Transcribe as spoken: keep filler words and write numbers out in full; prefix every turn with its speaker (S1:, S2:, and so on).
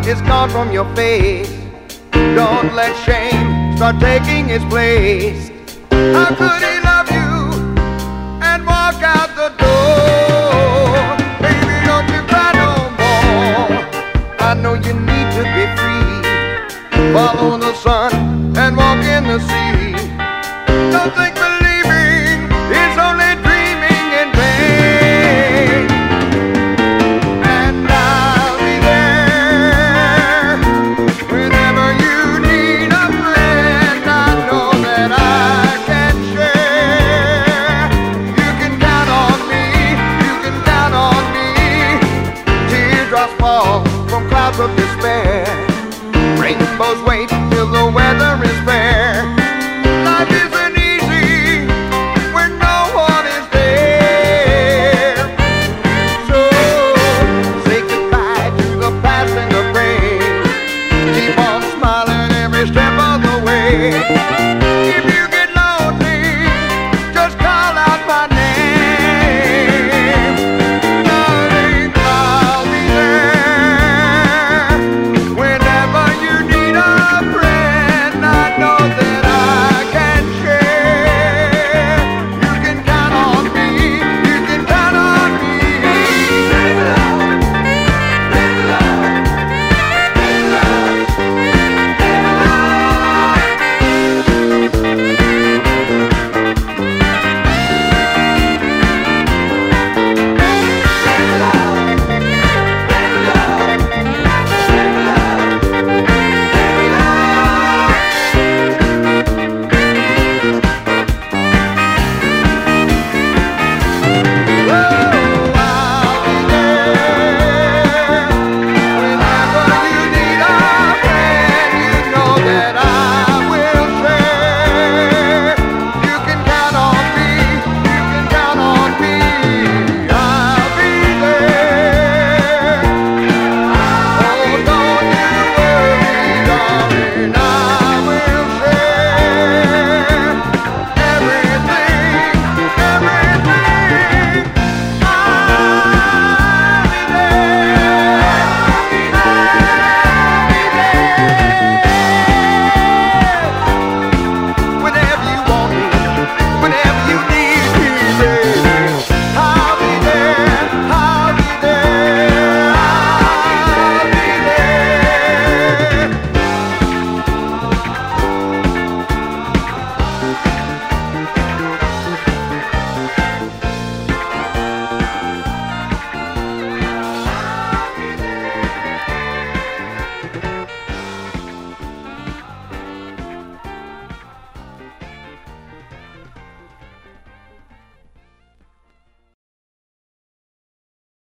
S1: is gone from your face. Don't let shame start taking its place. How could he love you and walk out the door? Baby, don't you cry no more. I know you need to be free. Follow the sun and walk in the sea. Don't think believing is only dreaming in vain. And I'll be there whenever you need a friend. I know that I can share. You can count on me, you can count on me. Teardrops fall from clouds of despair. Rainbows wait till the weather is fair.